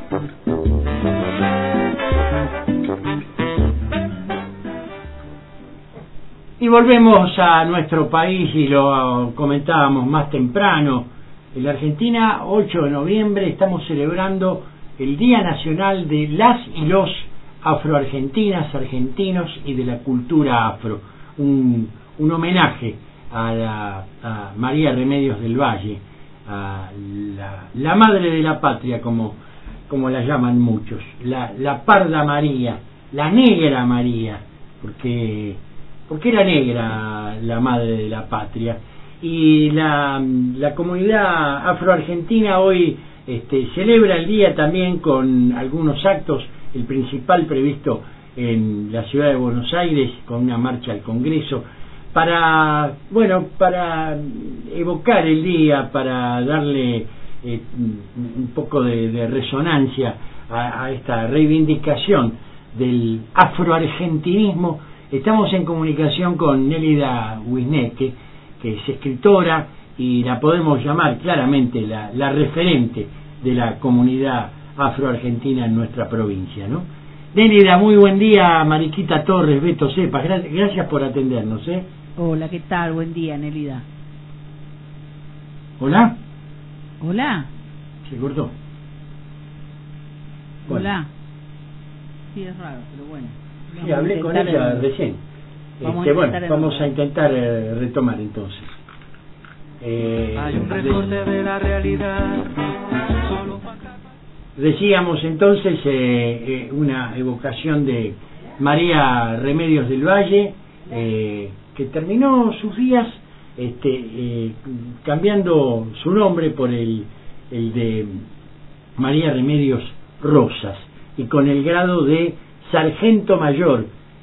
Y volvemos a nuestro país y lo comentábamos más temprano. En la Argentina, 8 de noviembre, estamos celebrando el Día Nacional de las y los afroargentinas, argentinos y de la cultura afro. Un homenaje a María Remedios del Valle, a la madre de la patria, como la llaman muchos, la parda María, la negra María, porque era negra la madre de la patria. Y la comunidad afroargentina hoy celebra el día también con algunos actos, el principal previsto en la ciudad de Buenos Aires, con una marcha al Congreso, para evocar el día, para darle un poco de resonancia a esta reivindicación del afroargentinismo. Estamos en comunicación con Nélida Wisneque, que es escritora y la podemos llamar claramente la referente de la comunidad afroargentina en nuestra provincia, ¿no? Nélida, muy buen día. Mariquita Torres, Beto Cepas, gracias por atendernos, Hola, ¿qué tal? Buen día, Nélida. ¿Hola? Hola. Se cortó. Bueno. Hola. Sí, es raro, pero bueno. Sí, hablé con ella recién. Vamos a intentar retomar entonces. Hay un recorte de la realidad. Decíamos entonces una evocación de María Remedios del Valle, que terminó sus días cambiando su nombre por el de María Remedios Rosas, y con el grado de sargento mayor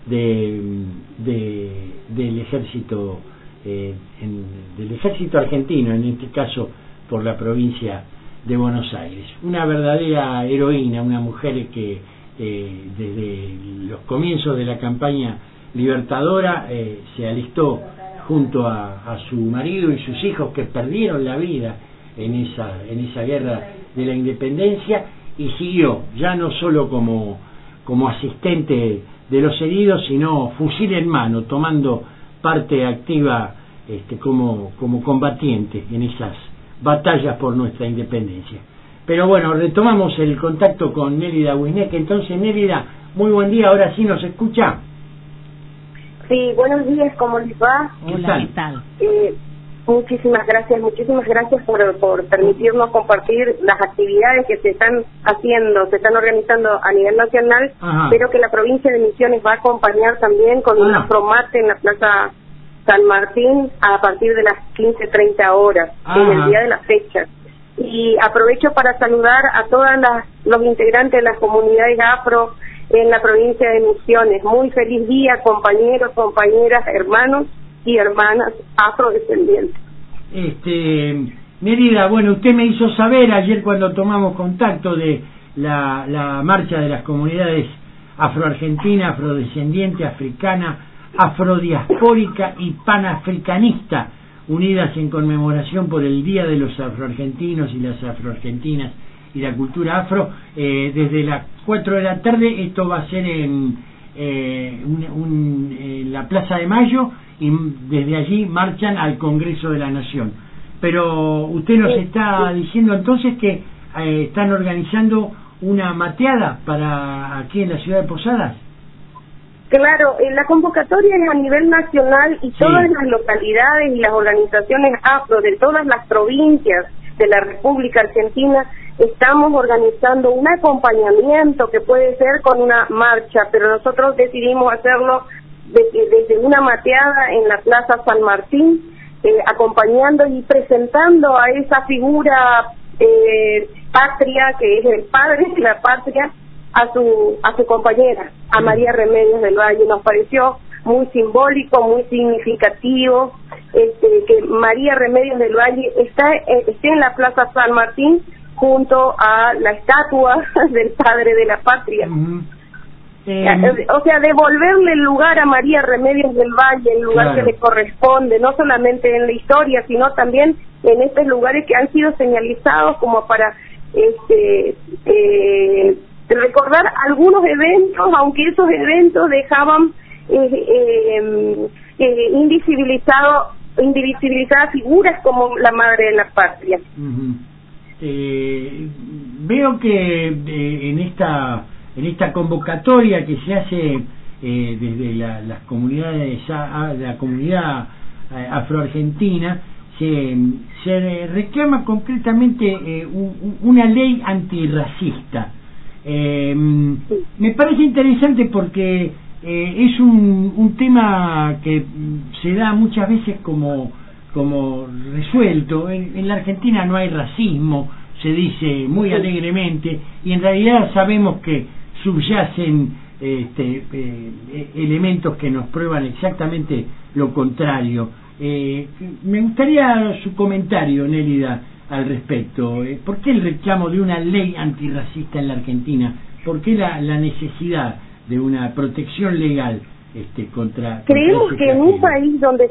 del ejército del ejército argentino, en este caso por la provincia de Buenos Aires. Una verdadera heroína, una mujer que desde los comienzos de la campaña libertadora se alistó junto a su marido y sus hijos, que perdieron la vida en esa guerra de la independencia, y siguió ya no solo como asistente de los heridos, sino fusil en mano, tomando parte activa como combatiente en esas batallas por nuestra independencia. Pero bueno, retomamos el contacto con Nélida Wisneque. Entonces, Nélida, muy buen día, ahora sí nos escucha. Sí, buenos días, ¿cómo les va? Hola, ¿qué tal? Muchísimas gracias por permitirnos compartir las actividades que se están organizando a nivel nacional. Ajá. Pero que la provincia de Misiones va a acompañar también con un afromate en la Plaza San Martín a partir de las 15:30 horas, en el día de la fecha. Y aprovecho para saludar a todos los integrantes de las comunidades afro en la provincia de Misiones. Muy feliz día, compañeros, compañeras, hermanos y hermanas afrodescendientes. Nélida, bueno, usted me hizo saber ayer cuando tomamos contacto de la marcha de las comunidades afroargentina, afrodescendiente, africana, afrodiaspórica y panafricanista, unidas en conmemoración por el Día de los Afroargentinos y las Afroargentinas y la cultura afro, desde las 4 de la tarde. Esto va a ser en la Plaza de Mayo, y desde allí marchan al Congreso de la Nación. Pero usted nos está diciendo entonces que están organizando una mateada para aquí en la ciudad de Posadas. Claro, la convocatoria es a nivel nacional y todas las localidades y las organizaciones afro de todas las provincias de la República Argentina estamos organizando un acompañamiento que puede ser con una marcha, pero nosotros decidimos hacerlo desde una mateada en la Plaza San Martín, acompañando y presentando a esa figura patria, que es el padre de la patria, a su compañera, a María Remedios del Valle. Nos pareció muy simbólico, muy significativo, que María Remedios del Valle esté en la Plaza San Martín junto a la estatua del padre de la patria. O sea, devolverle el lugar a María Remedios del Valle, el lugar que le corresponde, no solamente en la historia, sino también en estos lugares que han sido señalizados como para recordar algunos eventos, aunque esos eventos dejaban invisibilizadas figuras como la madre de la patria. Veo que en esta convocatoria que se hace desde las comunidades, la comunidad afroargentina, se reclama concretamente una ley antirracista. Me parece interesante porque es un tema que se da muchas veces como resuelto. En la Argentina no hay racismo, se dice muy alegremente, y en realidad sabemos que subyacen elementos que nos prueban exactamente lo contrario. Me gustaría su comentario, Nélida, al respecto. ¿Por qué el reclamo de una ley antirracista en la Argentina? ¿Por qué la necesidad de una protección legal contra creemos que en un país donde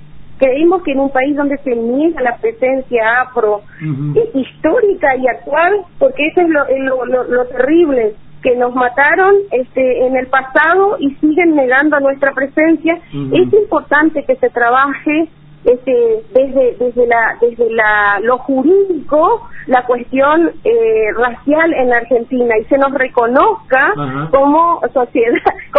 se niega la presencia afro histórica y actual, porque eso es lo terrible, que nos mataron en el pasado y siguen negando nuestra presencia. Es importante que se trabaje desde lo jurídico la cuestión racial en la Argentina y se nos reconozca como sociedad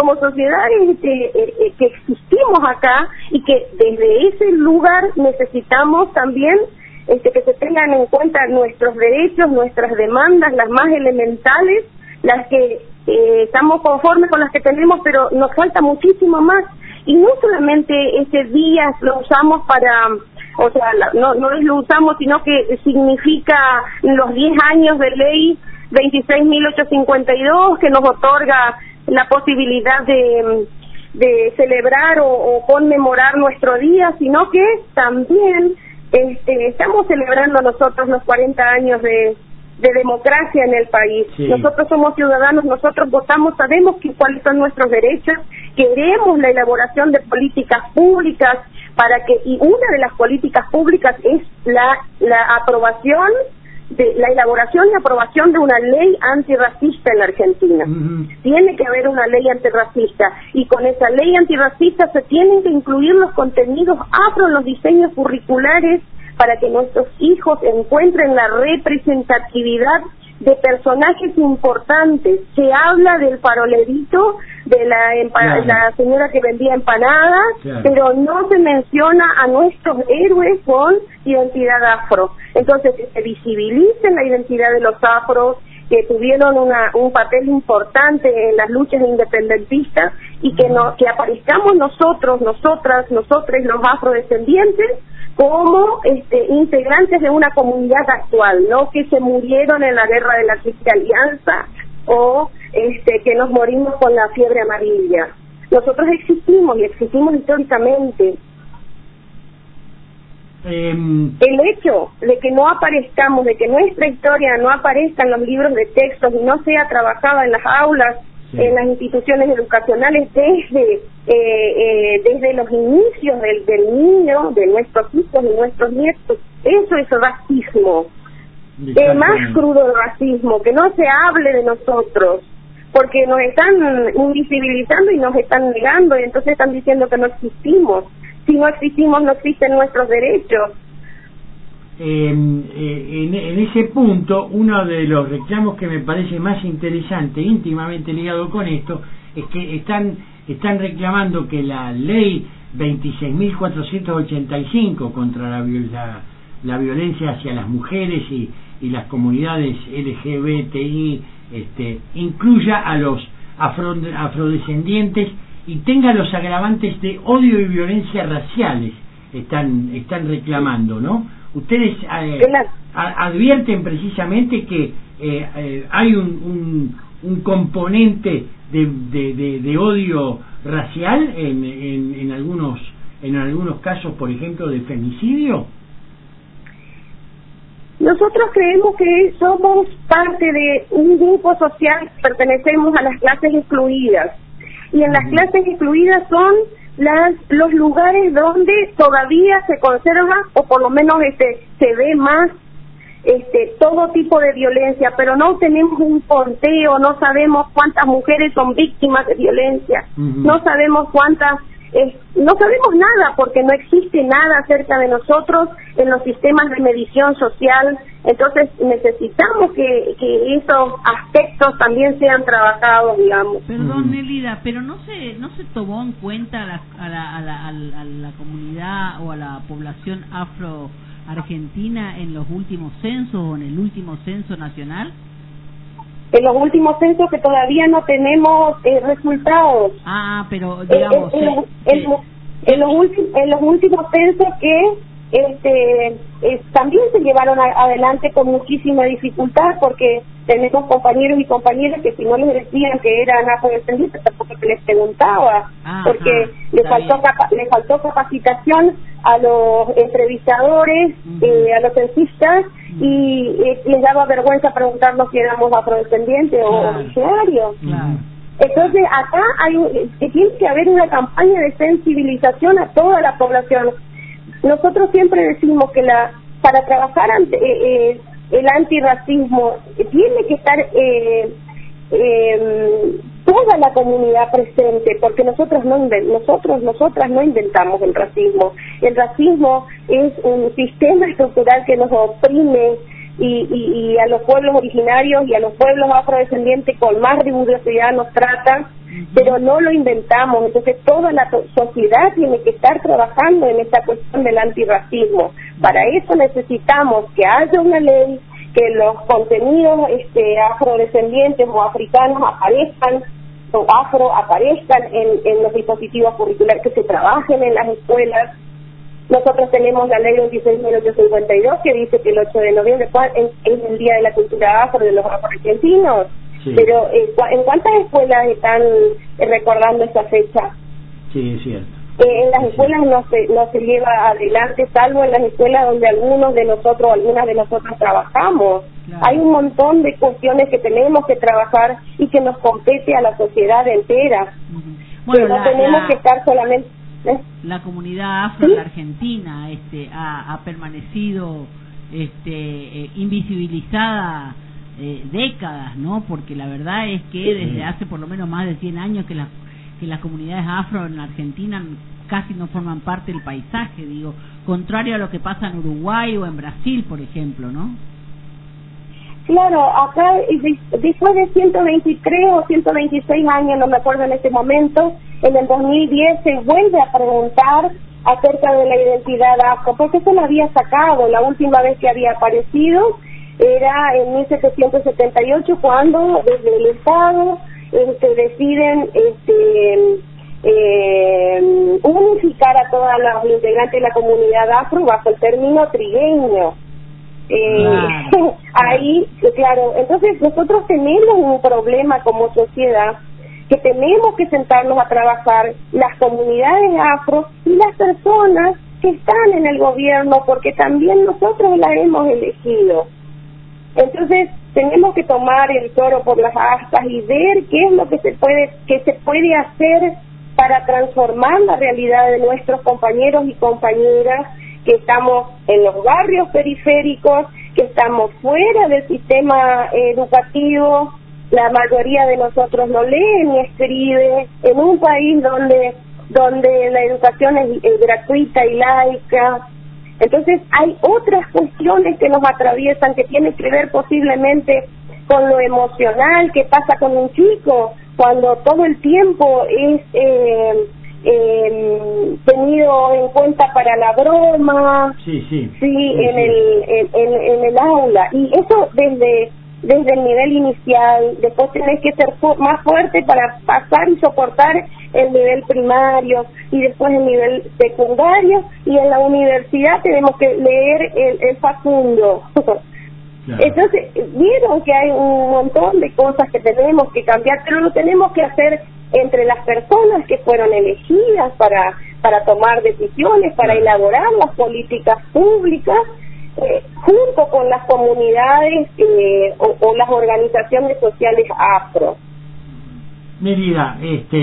que existimos acá, y que desde ese lugar necesitamos también que se tengan en cuenta nuestros derechos, nuestras demandas, las más elementales, las que estamos conformes con las que tenemos, pero nos falta muchísimo más. Y no solamente ese día lo usamos para, no lo usamos, sino que significa los 10 años de ley 26.852, que nos otorga la posibilidad de celebrar o conmemorar nuestro día, sino que también estamos celebrando nosotros los 40 años de democracia en el país. Sí. Nosotros somos ciudadanos, nosotros votamos, sabemos cuáles son nuestros derechos, queremos la elaboración de políticas públicas y una de las políticas públicas es la elaboración y aprobación de una ley antirracista en la Argentina. Tiene que haber una ley antirracista, y con esa ley antirracista se tienen que incluir los contenidos afro en los diseños curriculares, para que nuestros hijos encuentren la representatividad de personajes importantes. Se habla del farolerito, de la señora que vendía empanadas, pero no se menciona a nuestros héroes con identidad afro. Entonces, que se visibilice la identidad de los afros, que tuvieron un papel importante en las luchas independentistas, y que aparezcamos nosotros, nosotros los afrodescendientes, como integrantes de una comunidad actual, no que se murieron en la guerra de la Triple Alianza o que nos morimos con la fiebre amarilla. Nosotros existimos y existimos históricamente. El hecho de que no aparezcamos, de que nuestra historia no aparezca en los libros de textos y no sea trabajada en las aulas, en las instituciones educacionales desde los inicios del niño, de nuestros hijos y nuestros nietos, eso es racismo. Más crudo el racismo, que no se hable de nosotros, porque nos están invisibilizando y nos están negando, y entonces están diciendo que no existimos. Si no existimos, no existen nuestros derechos. En ese punto, uno de los reclamos que me parece más interesante, íntimamente ligado con esto, es que están reclamando que la ley 26.485 contra la violencia hacia las mujeres y las comunidades LGBTI incluya a los afrodescendientes y tenga los agravantes de odio y violencia raciales. Están reclamando, ¿no? Ustedes advierten precisamente que hay un componente de odio racial en algunos casos, por ejemplo, de femicidio. Nosotros creemos que somos parte de un grupo social, pertenecemos a las clases excluidas, y en las clases excluidas son los lugares donde todavía se conserva, o por lo menos se ve más todo tipo de violencia, pero no tenemos un conteo, no sabemos cuántas mujeres son víctimas de violencia, no sabemos cuántas, no sabemos nada porque no existe nada acerca de nosotros en los sistemas de medición social. Entonces necesitamos que esos aspectos también sean trabajados, digamos. Perdón, Nelida, pero no se tomó en cuenta a la comunidad o a la población afro-argentina en los últimos censos o en el último censo nacional. En los últimos censos que todavía no tenemos resultados. Ah, pero digamos en los últimos censos que también se llevaron adelante con muchísima dificultad, porque tenemos compañeros y compañeras que si no les decían que eran afrodescendientes tampoco se les preguntaba, porque les faltó capacitación a los entrevistadores, a los censistas, y les daba vergüenza preguntarnos si éramos afrodescendientes o originarios. Entonces acá tiene que haber una campaña de sensibilización a toda la población. Nosotros siempre decimos que para trabajar el antirracismo tiene que estar toda la comunidad presente, porque nosotras no inventamos el racismo. El racismo es un sistema estructural que nos oprime y a los pueblos originarios y a los pueblos afrodescendientes con más rigurosidad nos tratan, pero no lo inventamos. Entonces toda la sociedad tiene que estar trabajando en esta cuestión del antirracismo. Para eso necesitamos que haya una ley, que los contenidos afrodescendientes o africanos aparezcan en los dispositivos curriculares, que se trabajen en las escuelas. Nosotros tenemos la ley 26.852 que dice que el 8 de noviembre es el Día de la Cultura Afro de los afroargentinos. Sí. Pero ¿en cuántas escuelas están recordando esa fecha? Sí, es cierto. En las escuelas no se lleva adelante, salvo en las escuelas donde algunas de nosotros trabajamos. Claro. Hay un montón de cuestiones que tenemos que trabajar y que nos compete a la sociedad entera. Bueno, no tenemos que estar solamente... La comunidad afro en la Argentina ha permanecido invisibilizada décadas, ¿no? Porque la verdad es que desde hace por lo menos más de 100 años que las comunidades afro en la Argentina casi no forman parte del paisaje, digo, contrario a lo que pasa en Uruguay o en Brasil, por ejemplo, ¿no? Claro, acá después de 123 o 126 años, no me acuerdo en este momento, en el 2010 se vuelve a preguntar acerca de la identidad afro, porque eso lo había sacado, la última vez que había aparecido era en 1778, cuando desde el Estado deciden unificar a todos los integrantes de la comunidad afro bajo el término trigueño. Ahí, claro, entonces nosotros tenemos un problema como sociedad, que tenemos que sentarnos a trabajar las comunidades afro y las personas que están en el gobierno, porque también nosotros las hemos elegido. Entonces tenemos que tomar el toro por las astas y ver qué es lo que se puede hacer para transformar la realidad de nuestros compañeros y compañeras que estamos en los barrios periféricos, que estamos fuera del sistema educativo. La mayoría de nosotros no lee ni escribe, en un país donde la educación es gratuita y laica. Entonces hay otras cuestiones que nos atraviesan, que tienen que ver posiblemente con lo emocional. ¿Qué pasa con un chico cuando todo el tiempo es tenido en cuenta para la broma? Sí, en el aula. Y eso desde el nivel inicial. Después tenés que ser más fuerte para pasar y soportar el nivel primario, y después el nivel secundario, y en la universidad tenemos que leer el Facundo. Claro. Entonces, vieron que hay un montón de cosas que tenemos que cambiar, pero lo tenemos que hacer entre las personas que fueron elegidas para tomar decisiones, para elaborar las políticas públicas, junto con las comunidades o las organizaciones sociales afro. Nélida,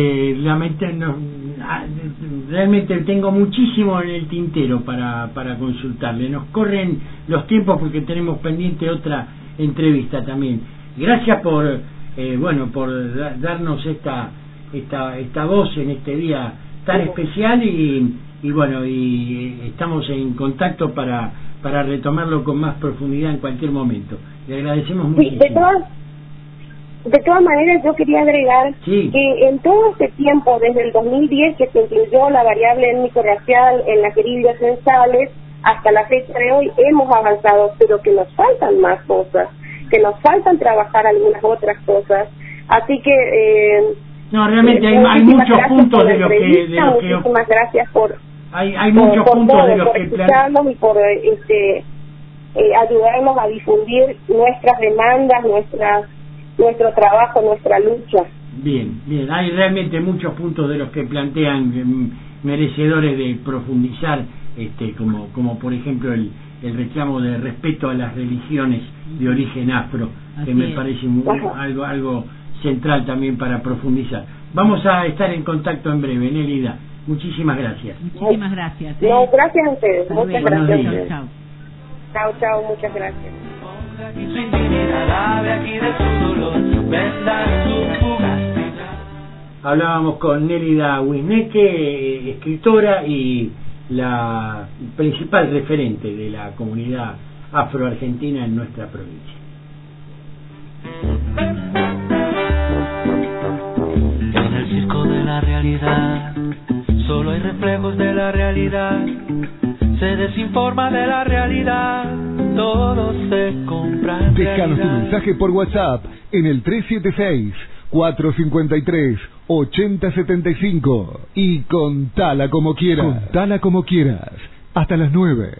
realmente tengo muchísimo en el tintero para consultarle. Nos corren los tiempos porque tenemos pendiente otra entrevista también. Gracias por darnos esta voz en este día tan especial y estamos en contacto para retomarlo con más profundidad en cualquier momento. Le agradecemos muchísimo. De todas maneras, yo quería agregar que en todo este tiempo, desde el 2010 que se incluyó la variable étnico-racial en las grillas censales, hasta la fecha de hoy hemos avanzado, pero que nos faltan más cosas, que nos faltan trabajar algunas otras cosas. Así que... realmente hay muchos puntos de lo que... Muchísimas gracias por... Hay muchos puntos de los que... escucharnos y por ayudarnos a difundir nuestras demandas, nuestro trabajo, nuestra lucha. Bien, hay realmente muchos puntos de los que plantean merecedores de profundizar, como por ejemplo el reclamo de respeto a las religiones de origen afro, que me parece algo central también para profundizar. Vamos a estar en contacto en breve, Nélida. Muchísimas gracias. Muchísimas gracias. No, gracias a ustedes. Muchas gracias. Chao, muchas gracias. Hablábamos con Nélida Wisneque, escritora y la principal referente de la comunidad afroargentina en nuestra provincia. En el circo de la realidad solo hay reflejos de la realidad. Se desinforma de la realidad, todo se compra en Déjanos tu realidad. mensaje por WhatsApp en el 376-453-8075 y contala como quieras. Contala como quieras. Hasta las 9.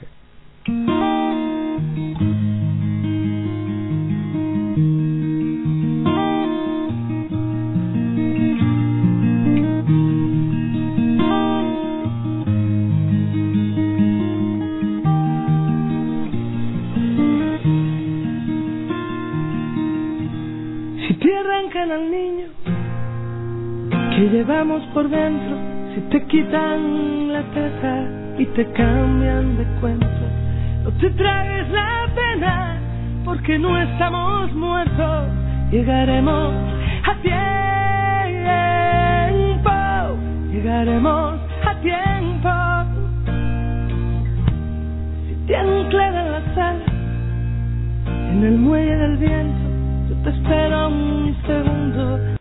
Al niño que llevamos por dentro, si te quitan la teta y te cambian de cuento, no te tragues la pena porque no estamos muertos, llegaremos a tiempo, si te anclan en la sala, en el muelle del viento, yo te espero un segundo.